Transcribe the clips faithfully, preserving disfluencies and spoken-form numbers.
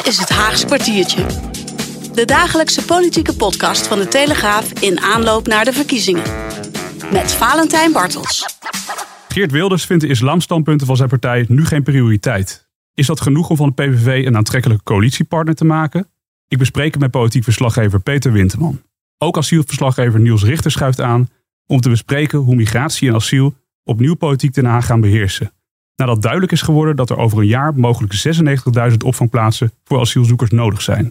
is het Haags kwartiertje. De dagelijkse politieke podcast van de Telegraaf in aanloop naar de verkiezingen. Met Valentijn Bartels. Geert Wilders vindt de islamstandpunten van zijn partij nu geen prioriteit. Is dat genoeg om van de P V V een aantrekkelijke coalitiepartner te maken? Ik bespreek het met politiek verslaggever Peter Winterman. Ook asielverslaggever Niels Richter schuift aan om te bespreken hoe migratie en asiel opnieuw politiek Den Haag gaan beheersen. Nadat duidelijk is geworden dat er over een jaar mogelijk zesennegentigduizend opvangplaatsen voor asielzoekers nodig zijn.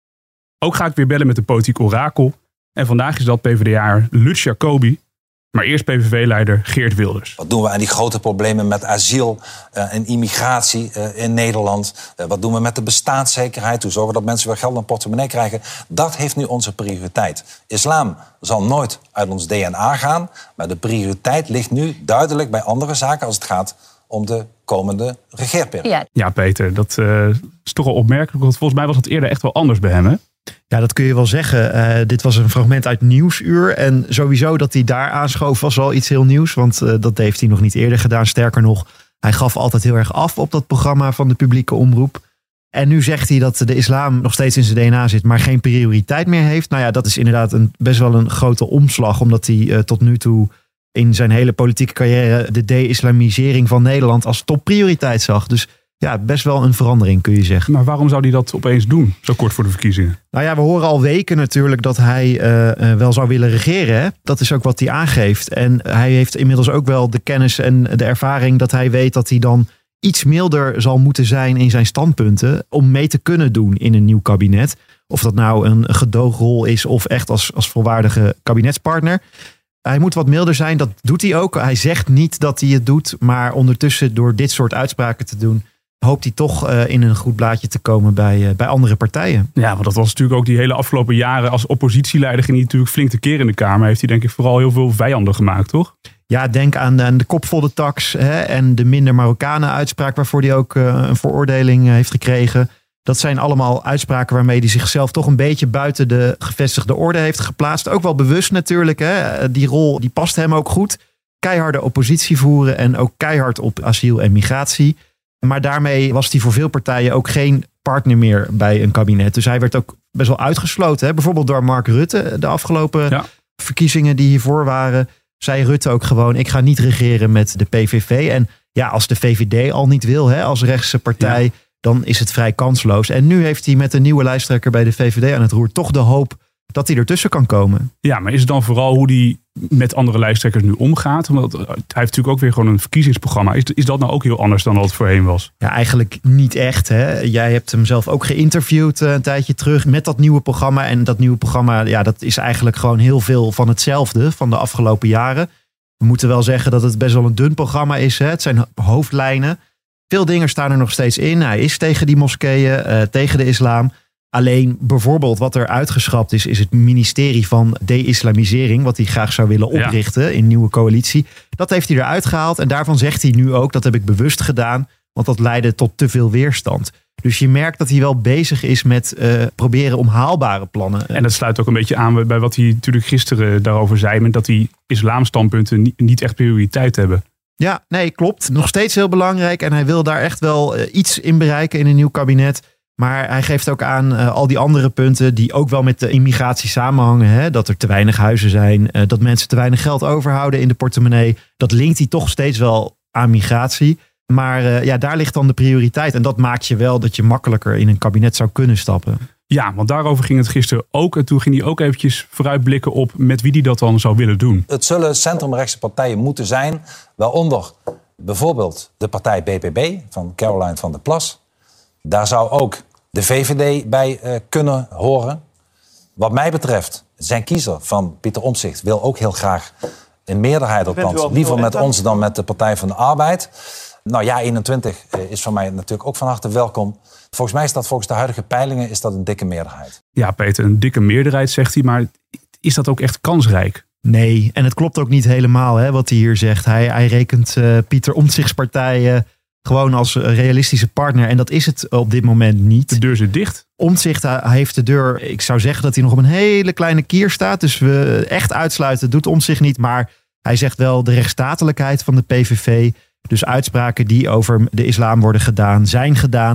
Ook ga ik weer bellen met de politiek orakel. En vandaag is dat P v d A'er Lutz Jacobi. Maar eerst P V V-leider Geert Wilders. Wat doen we aan die grote problemen met asiel uh, en immigratie uh, in Nederland? Uh, wat doen we met de bestaanszekerheid? Hoe zorgen we dat mensen weer geld in hun portemonnee krijgen? Dat heeft nu onze prioriteit. Islam zal nooit uit ons D N A gaan. Maar de prioriteit ligt nu duidelijk bij andere zaken als het gaat om de komende regeerperiode. Ja, ja Peter, dat uh, is toch wel opmerkelijk. Want volgens mij was het eerder echt wel anders bij hem, hè? Ja, dat kun je wel zeggen. Uh, dit was een fragment uit Nieuwsuur. En sowieso dat hij daar aanschoof was al iets heel nieuws. Want uh, dat heeft hij nog niet eerder gedaan. Sterker nog, hij gaf altijd heel erg af op dat programma van de publieke omroep. En nu zegt hij dat de islam nog steeds in zijn D N A zit, maar geen prioriteit meer heeft. Nou ja, dat is inderdaad een, best wel een grote omslag. Omdat hij uh, tot nu toe in zijn hele politieke carrière de de-islamisering van Nederland als topprioriteit zag. Dus ja, best wel een verandering kun je zeggen. Maar waarom zou hij dat opeens doen, zo kort voor de verkiezingen? Nou ja, we horen al weken natuurlijk dat hij uh, uh, wel zou willen regeren. Hè? Dat is ook wat hij aangeeft. En hij heeft inmiddels ook wel de kennis en de ervaring dat hij weet dat hij dan iets milder zal moeten zijn in zijn standpunten om mee te kunnen doen in een nieuw kabinet. Of dat nou een gedoogrol is of echt als, als volwaardige kabinetspartner. Hij moet wat milder zijn, dat doet hij ook. Hij zegt niet dat hij het doet, maar ondertussen door dit soort uitspraken te doen hoopt hij toch uh, in een goed blaadje te komen bij, uh, bij andere partijen. Ja, want dat was natuurlijk ook die hele afgelopen jaren als oppositieleider ging hij natuurlijk flink tekeer in de Kamer. Heeft hij denk ik vooral heel veel vijanden gemaakt, toch? Ja, denk aan, aan de kopvolle tax hè, en de minder Marokkanen uitspraak waarvoor hij ook uh, een veroordeling uh, heeft gekregen. Dat zijn allemaal uitspraken waarmee hij zichzelf toch een beetje buiten de gevestigde orde heeft geplaatst. Ook wel bewust natuurlijk. Hè. Die rol die past hem ook goed. Keiharde oppositie voeren en ook keihard op asiel en migratie. Maar daarmee was hij voor veel partijen ook geen partner meer bij een kabinet. Dus hij werd ook best wel uitgesloten. Hè? Bijvoorbeeld door Mark Rutte. De afgelopen ja. verkiezingen die hiervoor waren, zei Rutte ook gewoon: ik ga niet regeren met de P V V. En ja, als de V V D al niet wil, hè, als rechtse partij, ja. dan is het vrij kansloos. En nu heeft hij met een nieuwe lijsttrekker bij de V V D aan het roer toch de hoop dat hij ertussen kan komen. Ja, maar is het dan vooral hoe hij met andere lijsttrekkers nu omgaat? Omdat hij heeft natuurlijk ook weer gewoon een verkiezingsprogramma. Is, is dat nou ook heel anders dan wat het voorheen was? Ja, eigenlijk niet echt. Hè? Jij hebt hem zelf ook geïnterviewd uh, een tijdje terug met dat nieuwe programma. En dat nieuwe programma, ja, dat is eigenlijk gewoon heel veel van hetzelfde van de afgelopen jaren. We moeten wel zeggen dat het best wel een dun programma is. Hè? Het zijn hoofdlijnen. Veel dingen staan er nog steeds in. Hij is tegen die moskeeën, uh, tegen de islam. Alleen bijvoorbeeld wat er uitgeschrapt is, is het ministerie van de-islamisering, wat hij graag zou willen oprichten ja. in een nieuwe coalitie. Dat heeft hij eruit gehaald en daarvan zegt hij nu ook, dat heb ik bewust gedaan, want dat leidde tot te veel weerstand. Dus je merkt dat hij wel bezig is met uh, proberen om haalbare plannen. En dat sluit ook een beetje aan bij wat hij natuurlijk gisteren daarover zei, met dat die islamstandpunten niet, niet echt prioriteit hebben. Ja, nee, klopt. Nog steeds heel belangrijk en hij wil daar echt wel uh, iets in bereiken in een nieuw kabinet. Maar hij geeft ook aan uh, al die andere punten die ook wel met de immigratie samenhangen. Hè? Dat er te weinig huizen zijn, uh, dat mensen te weinig geld overhouden in de portemonnee. Dat linkt hij toch steeds wel aan migratie. Maar uh, ja, daar ligt dan de prioriteit. En dat maakt je wel dat je makkelijker in een kabinet zou kunnen stappen. Ja, want daarover ging het gisteren ook. En toen ging hij ook eventjes vooruitblikken op met wie hij dat dan zou willen doen. Het zullen centrumrechtse partijen moeten zijn. Waaronder bijvoorbeeld de partij B P B van Caroline van der Plas. Daar zou ook de V V D bij uh, kunnen horen. Wat mij betreft, zijn kiezer van Pieter Omtzigt wil ook heel graag een meerderheid althans. Liever met ons dan met de Partij van de Arbeid. Nou ja, eenentwintig is voor mij natuurlijk ook van harte welkom. Volgens mij is dat volgens de huidige peilingen is dat een dikke meerderheid. Ja, Peter, een dikke meerderheid zegt hij, maar is dat ook echt kansrijk? Nee, en het klopt ook niet helemaal hè, wat hij hier zegt. Hij, hij rekent uh, Pieter Omtzigts partij uh, gewoon als realistische partner. En dat is het op dit moment niet. De deur zit dicht. Omtzigt heeft de deur, ik zou zeggen dat hij nog op een hele kleine kier staat. Dus we echt uitsluiten doet Omtzigt niet. Maar hij zegt wel de rechtsstatelijkheid van de P V V. Dus uitspraken die over de islam worden gedaan, zijn gedaan.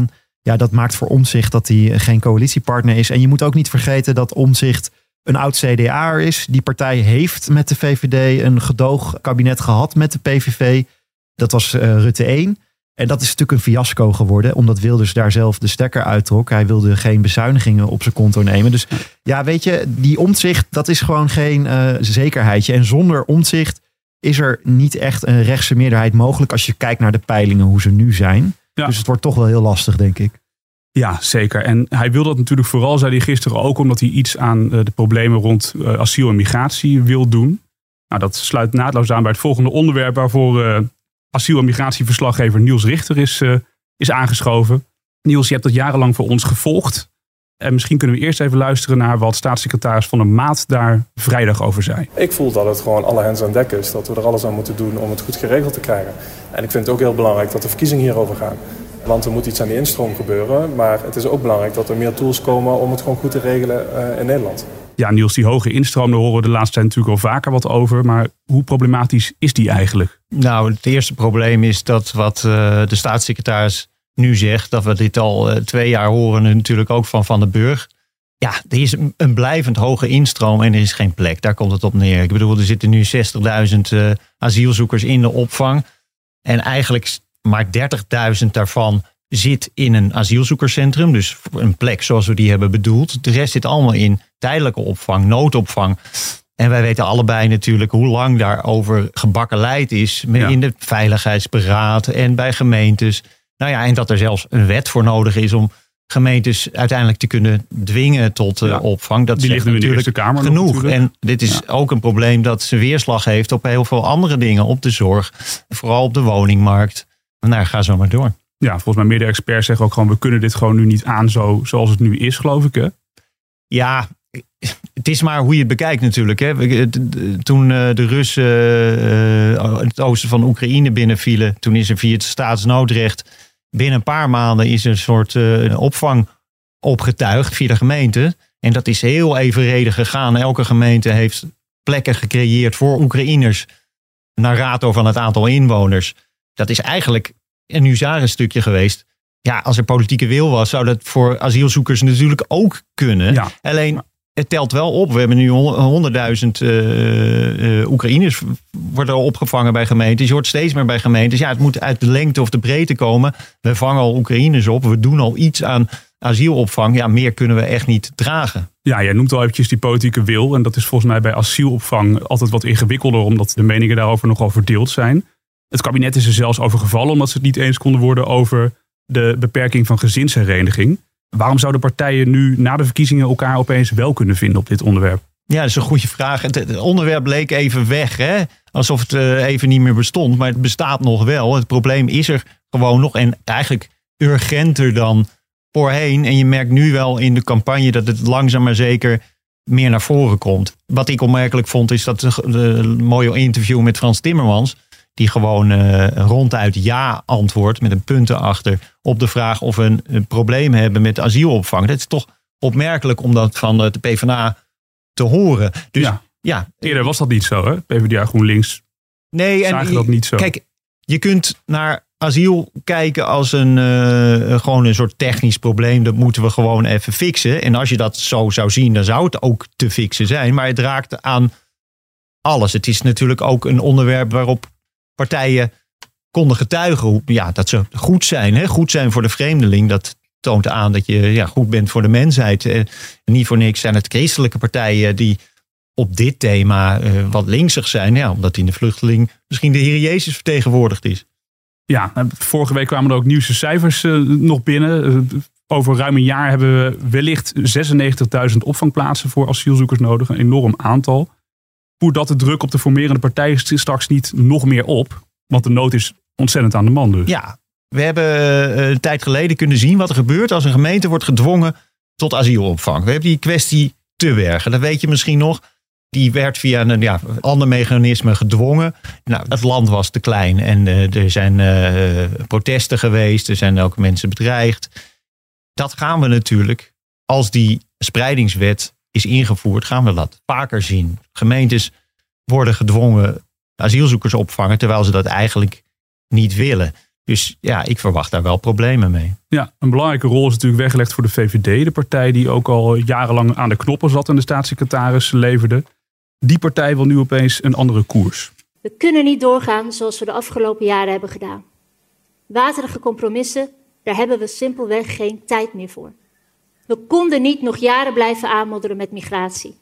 Ja, dat maakt voor Omtzigt dat hij geen coalitiepartner is. En je moet ook niet vergeten dat Omtzigt een oud C D A'er is. Die partij heeft met de V V D een gedoogkabinet gehad met de P V V. Dat was uh, Rutte één. En dat is natuurlijk een fiasco geworden, omdat Wilders daar zelf de stekker uittrok. Hij wilde geen bezuinigingen op zijn konto nemen. Dus ja, weet je, die Omtzigt, dat is gewoon geen uh, zekerheidje. En zonder Omtzigt is er niet echt een rechtse meerderheid mogelijk als je kijkt naar de peilingen, hoe ze nu zijn. Ja. Dus het wordt toch wel heel lastig, denk ik. Ja, zeker. En hij wil dat natuurlijk vooral, zei hij gisteren ook, omdat hij iets aan de problemen rond uh, asiel en migratie wil doen. Nou, dat sluit naadloos aan bij het volgende onderwerp waarvoor uh, asiel- en migratieverslaggever Niels Richter is, uh, is aangeschoven. Niels, je hebt dat jarenlang voor ons gevolgd. En misschien kunnen we eerst even luisteren naar wat staatssecretaris Van der Maat daar vrijdag over zei. Ik voel dat het gewoon alle hens aan dek is. Dat we er alles aan moeten doen om het goed geregeld te krijgen. En ik vind het ook heel belangrijk dat de verkiezingen hierover gaan. Want er moet iets aan die instroom gebeuren. Maar het is ook belangrijk dat er meer tools komen om het gewoon goed te regelen uh, in Nederland. Ja, Niels, die hoge instroom, daar horen we de laatste tijd natuurlijk al vaker wat over. Maar hoe problematisch is die eigenlijk? Nou, het eerste probleem is dat wat uh, de staatssecretaris nu zegt, dat we dit al uh, twee jaar horen, natuurlijk ook van Van den Burg. Ja, er is een, een blijvend hoge instroom en er is geen plek. Daar komt het op neer. Ik bedoel, er zitten nu zestigduizend uh, asielzoekers in de opvang. En eigenlijk maar dertigduizend daarvan zit in een asielzoekerscentrum. Dus een plek zoals we die hebben bedoeld. De rest zit allemaal in tijdelijke opvang, noodopvang. En wij weten allebei natuurlijk hoe lang daarover gebakkeleid is. Ja. In de Veiligheidsberaad en bij gemeentes. Nou ja, en dat er zelfs een wet voor nodig is om gemeentes uiteindelijk te kunnen dwingen tot uh, ja, opvang. Dat die ligt nu in de Eerste Kamer genoeg. Natuurlijk. En dit is ja. ook een probleem dat zijn weerslag heeft op heel veel andere dingen. Op de zorg, vooral op de woningmarkt. Nou, ga zo maar door. Ja, volgens mij meerdere experts zeggen ook gewoon, we kunnen dit gewoon nu niet aan zo, zoals het nu is, geloof ik, hè? Ja, het is maar hoe je het bekijkt natuurlijk. Hè. Toen de Russen uh, het oosten van Oekraïne binnenvielen, toen is er via het staatsnoodrecht binnen een paar maanden is er een soort uh, opvang opgetuigd via de gemeente. En dat is heel evenredig gegaan. Elke gemeente heeft plekken gecreëerd voor Oekraïners naar rato van het aantal inwoners. Dat is eigenlijk een huzarenstukje geweest. Ja, als er politieke wil was, zou dat voor asielzoekers natuurlijk ook kunnen. Ja. Alleen, het telt wel op. We hebben nu honderdduizend uh, uh, Oekraïners worden opgevangen bij gemeentes. Je hoort steeds meer bij gemeentes. Ja, het moet uit de lengte of de breedte komen. We vangen al Oekraïners op. We doen al iets aan asielopvang. Ja, meer kunnen we echt niet dragen. Ja, jij noemt al eventjes die politieke wil. En dat is volgens mij bij asielopvang altijd wat ingewikkelder, omdat de meningen daarover nogal verdeeld zijn. Het kabinet is er zelfs over gevallen omdat ze het niet eens konden worden over de beperking van gezinshereniging. Waarom zouden partijen nu na de verkiezingen elkaar opeens wel kunnen vinden op dit onderwerp? Ja, dat is een goede vraag. Het, het onderwerp leek even weg, hè? Alsof het uh, even niet meer bestond. Maar het bestaat nog wel. Het probleem is er gewoon nog en eigenlijk urgenter dan voorheen. En je merkt nu wel in de campagne dat het langzaam maar zeker meer naar voren komt. Wat ik opmerkelijk vond is dat de, de mooie interview met Frans Timmermans, die gewoon uh, ronduit ja antwoordt met een punt erachter op de vraag of we een, een probleem hebben met asielopvang. Dat is toch opmerkelijk om dat van de PvdA te horen. Dus ja, ja eerder was dat niet zo, hè? PvdA GroenLinks nee, zagen en, dat niet zo. Kijk, je kunt naar asiel kijken als een uh, gewoon een soort technisch probleem. Dat moeten we gewoon even fixen. En als je dat zo zou zien, dan zou het ook te fixen zijn. Maar het raakt aan alles. Het is natuurlijk ook een onderwerp waarop partijen konden getuigen hoe, ja, dat ze goed zijn. Hè? Goed zijn voor de vreemdeling. Dat toont aan dat je ja, goed bent voor de mensheid. En niet voor niks zijn het christelijke partijen die op dit thema uh, wat linksig zijn. Ja, omdat in de vluchteling misschien de Heer Jezus vertegenwoordigd is. Ja, vorige week kwamen er ook nieuwste cijfers uh, nog binnen. Uh, over ruim een jaar hebben we wellicht zesennegentigduizend opvangplaatsen voor asielzoekers nodig. Een enorm aantal. Voert dat de druk op de formerende partijen straks niet nog meer op? Want de nood is ontzettend aan de man dus. Ja, we hebben uh, een tijd geleden kunnen zien wat er gebeurt als een gemeente wordt gedwongen tot asielopvang. We hebben die kwestie Teubergen, dat weet je misschien nog. Die werd via een ja, ander mechanisme gedwongen. Nou, het land was te klein en uh, er zijn uh, protesten geweest. Er zijn ook mensen bedreigd. Dat gaan we natuurlijk, als die spreidingswet is ingevoerd, gaan we dat vaker zien. Gemeentes worden gedwongen asielzoekers opvangen, terwijl ze dat eigenlijk niet willen. Dus ja, ik verwacht daar wel problemen mee. Ja, een belangrijke rol is natuurlijk weggelegd voor de V V D. De partij die ook al jarenlang aan de knoppen zat en de staatssecretaris leverde. Die partij wil nu opeens een andere koers. We kunnen niet doorgaan zoals we de afgelopen jaren hebben gedaan. Waterige compromissen, daar hebben we simpelweg geen tijd meer voor. We konden niet nog jaren blijven aanmodderen met migratie.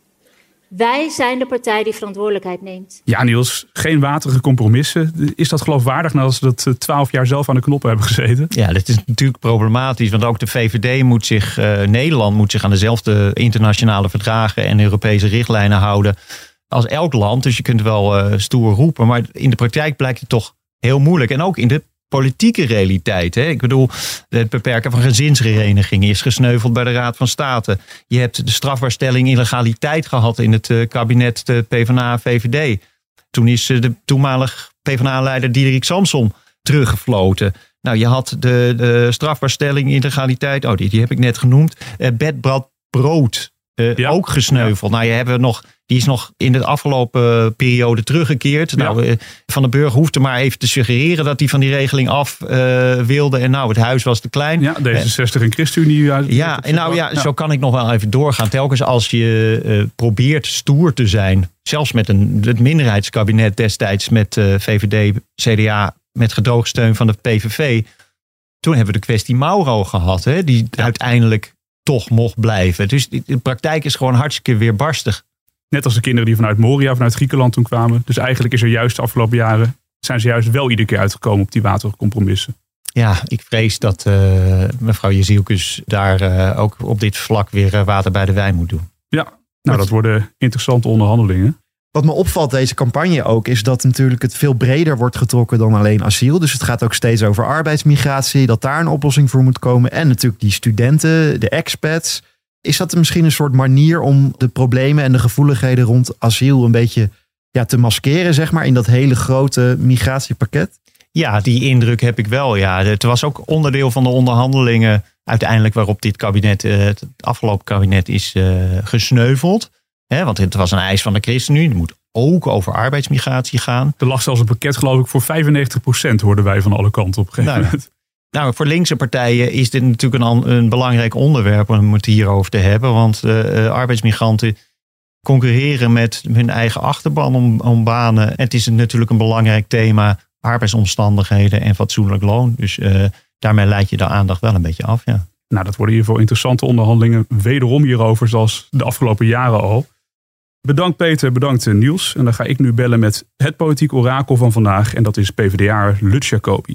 Wij zijn de partij die verantwoordelijkheid neemt. Ja, Niels, geen waterige compromissen. Is dat geloofwaardig nadat ze dat twaalf jaar zelf aan de knoppen hebben gezeten? Ja, dat is natuurlijk problematisch. Want ook de V V D moet zich, uh, Nederland moet zich aan dezelfde internationale verdragen en Europese richtlijnen houden als elk land. Dus je kunt wel uh, stoer roepen. Maar in de praktijk blijkt het toch heel moeilijk. En ook in de politieke realiteit. Hè? Ik bedoel, het beperken van gezinsherenigingen is gesneuveld bij de Raad van State. Je hebt de strafbaarstelling illegaliteit gehad in het uh, kabinet de PvdA V V D. Toen is uh, de toenmalig PvdA-leider Diederik Samsom teruggefloten. Nou, je had de, de strafbaarstelling illegaliteit, oh, die, die heb ik net genoemd. Uh, Bedbrad Brood, uh, ja. ook gesneuveld. Ja. Nou, je hebt nog... Die is nog in de afgelopen periode teruggekeerd. Ja. Nou, Van den Burg hoefde maar even te suggereren dat hij van die regeling af uh, wilde. En nou, het huis was te klein. Ja, D zesenzestig en ChristenUnie. Uit, ja, en nou ja, ja, zo kan ik nog wel even doorgaan. Telkens als je uh, probeert stoer te zijn. Zelfs met een, het minderheidskabinet destijds met uh, V V D, C D A, met gedoogsteun van de P V V. Toen hebben we de kwestie Mauro gehad. Hè, die ja. uiteindelijk toch mocht blijven. Dus de praktijk is gewoon hartstikke weerbarstig. Net als de kinderen die vanuit Moria, vanuit Griekenland toen kwamen. Dus eigenlijk is er juist de afgelopen jaren, zijn ze juist wel iedere keer uitgekomen op die waterige compromissen. Ja, ik vrees dat uh, mevrouw Jezielkus daar uh, ook op dit vlak weer uh, water bij de wijn moet doen. Ja, nou dat worden interessante onderhandelingen. Wat me opvalt deze campagne ook, is dat natuurlijk het veel breder wordt getrokken dan alleen asiel. Dus het gaat ook steeds over arbeidsmigratie, dat daar een oplossing voor moet komen. En natuurlijk die studenten, de expats. Is dat misschien een soort manier om de problemen en de gevoeligheden rond asiel een beetje ja, te maskeren, zeg maar, in dat hele grote migratiepakket? Ja, die indruk heb ik wel. Ja. Het was ook onderdeel van de onderhandelingen uiteindelijk waarop dit kabinet, het afgelopen kabinet, is uh, gesneuveld. He, want het was een eis van de ChristenUnie. Het moet ook over arbeidsmigratie gaan. Er lag zelfs een pakket, geloof ik, voor vijfennegentig procent hoorden wij van alle kanten op een gegeven nou, moment. Nou, voor linkse partijen is dit natuurlijk een, een belangrijk onderwerp om het hierover te hebben. Want uh, arbeidsmigranten concurreren met hun eigen achterban om, om banen. En het is natuurlijk een belangrijk thema, arbeidsomstandigheden en fatsoenlijk loon. Dus uh, daarmee leid je de aandacht wel een beetje af, ja. Nou, dat worden in ieder geval interessante onderhandelingen. Wederom hierover, zoals de afgelopen jaren al. Bedankt Peter, bedankt Niels. En dan ga ik nu bellen met het politiek orakel van vandaag. En dat is P v d A'er Lutz Jacobi.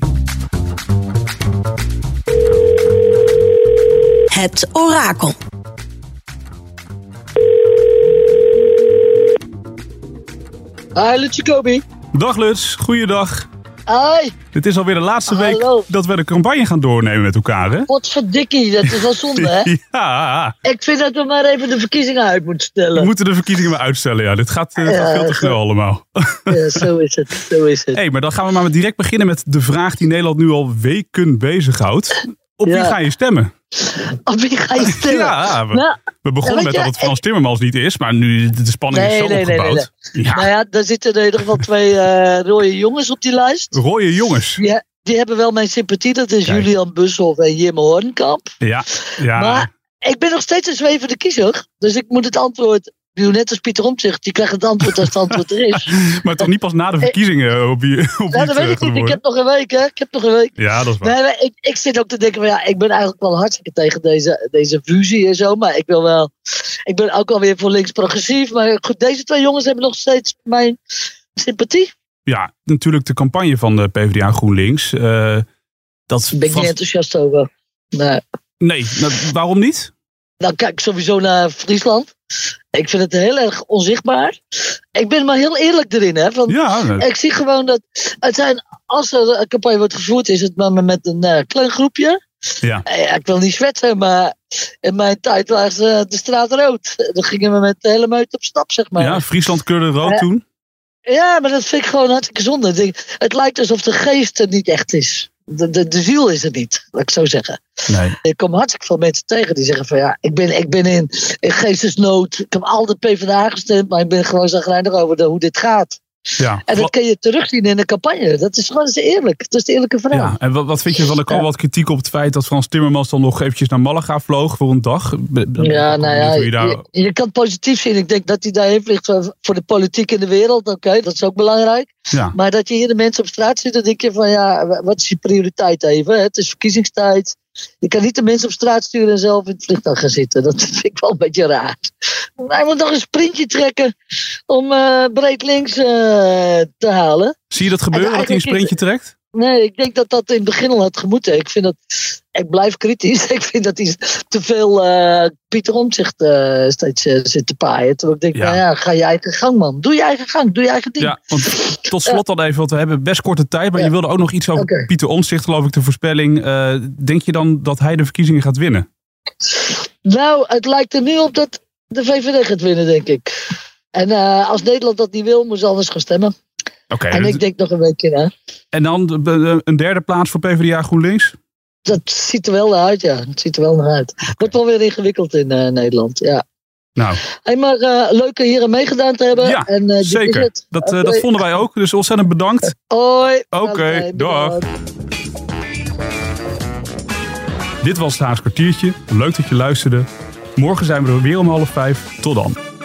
Het orakel. Hi, Lutz Jacobi. Dag Lutz, goeiedag. Hoi. Dit is alweer de laatste Hallo. week dat we de campagne gaan doornemen met elkaar, hè? Potverdikkie, dat is wel zonde, hè? Ja. Ik vind dat we maar even de verkiezingen uit moeten stellen. We moeten de verkiezingen maar uitstellen, ja. Dit gaat, uh, ja, veel te snel allemaal. Ja, zo is het, zo is het. Hey, maar dan gaan we maar direct beginnen met de vraag die Nederland nu al weken bezighoudt. Op ja. wie ga je stemmen? Op wie ga je stemmen? Ja, we, nou, we begonnen met je, dat het Frans Timmermans niet is, maar nu de spanning nee, is zo nee, opgebouwd. Nee, nee, nee. Ja. Nou ja, daar zitten in ieder geval twee uh, rode jongens op die lijst. Rode jongens? Ja, die hebben wel mijn sympathie. Dat is Kijk. Julian Bushoff en Jim Hoornkamp. Ja, ja. Maar ik ben nog steeds een zwevende kiezer. Dus ik moet het antwoord... Net als Pieter Omtzigt, die krijgt het antwoord als het antwoord er is. Maar toch niet pas na de verkiezingen op wie, op Ja, dat weet ik niet. Ik heb nog een week, hè. Ik heb nog een week. Ja, dat is waar. Nee, maar ik, ik zit ook te denken, van, ja, ik ben eigenlijk wel hartstikke tegen deze, deze fusie en zo. Maar ik wil wel... Ik ben ook alweer voor links progressief. Maar goed, deze twee jongens hebben nog steeds mijn sympathie. Ja, natuurlijk de campagne van de P v d A GroenLinks. Uh, dat Daar ben ik vast... niet enthousiast over. Nee. Nee, nou, waarom niet? Nou, kijk sowieso naar Friesland. Ik vind het heel erg onzichtbaar. Ik ben maar heel eerlijk erin. Hè, van, ja, nee. Ik zie gewoon dat het zijn, als er een campagne wordt gevoerd, is het maar met een uh, klein groepje. Ja. Ja, ik wil niet zwetsen, maar in mijn tijd was uh, de straat rood. Dan gingen we met de hele meute op stap, zeg maar. Ja, Friesland kleurde rood uh, toen. Ja, maar dat vind ik gewoon hartstikke zonde. Het lijkt alsof de geest er niet echt is. De, de, de ziel is er niet, laat ik zo zeggen. Nee. Ik kom hartstikke veel mensen tegen die zeggen van ja, ik ben, ik ben in, in geestesnood. Ik heb altijd P v d A gestemd, maar ik ben gewoon zagrijnig over de, hoe dit gaat. Ja. En dat kun je terugzien in de campagne. Dat is gewoon eens eerlijk. Dat is de eerlijke vraag. Ja, en wat, wat vind je van, er kwam wat kritiek op het feit dat Frans Timmermans dan nog eventjes naar Malaga vloog voor een dag? Ja, nou ja, je, daar... je, je kan het positief zien. Ik denk dat hij daarheen vliegt voor de politiek in de wereld. Oké, okay, dat is ook belangrijk. Ja. Maar dat je hier de mensen op straat ziet, dan denk je van ja, wat is je prioriteit even? Het is verkiezingstijd. Je kan niet de mensen op straat sturen en zelf in het vliegtuig gaan zitten. Dat vind ik wel een beetje raar. Hij moet nog een sprintje trekken om uh, breed links uh, te halen. Zie je dat gebeuren, dat hij een sprintje trekt? Nee, ik denk dat dat in het begin al had gemoeten. Ik vind dat, ik blijf kritisch. Ik vind dat hij te veel uh, Pieter Omtzigt uh, steeds uh, zit te paaien. Terwijl ik denk, ja. nou ja, ga je eigen gang man. Doe je eigen gang, doe je eigen ding. Ja, want tot slot dan even, want we hebben best korte tijd. Maar ja. je wilde ook nog iets over okay. Pieter Omtzigt, geloof ik, de voorspelling. Uh, denk je dan dat hij de verkiezingen gaat winnen? Nou, het lijkt er nu op dat de V V D gaat winnen, denk ik. En uh, als Nederland dat niet wil, moet ze anders gaan stemmen. Okay, en ik denk nog een weekje na. En dan de, de, een derde plaats voor PvdA GroenLinks? Dat ziet er wel naar uit, ja. Het ziet er wel naar uit. Okay. Wordt wel weer ingewikkeld in uh, Nederland, ja. Nou. Hey, maar uh, leuk hier aan meegedaan te hebben. Ja, en, uh, zeker. Het. Dat, uh, okay. dat vonden wij ook. Dus ontzettend bedankt. Hoi. Oké, okay, dag. Dit was het Haags kwartiertje. Leuk dat je luisterde. Morgen zijn we er weer om half vijf. Tot dan.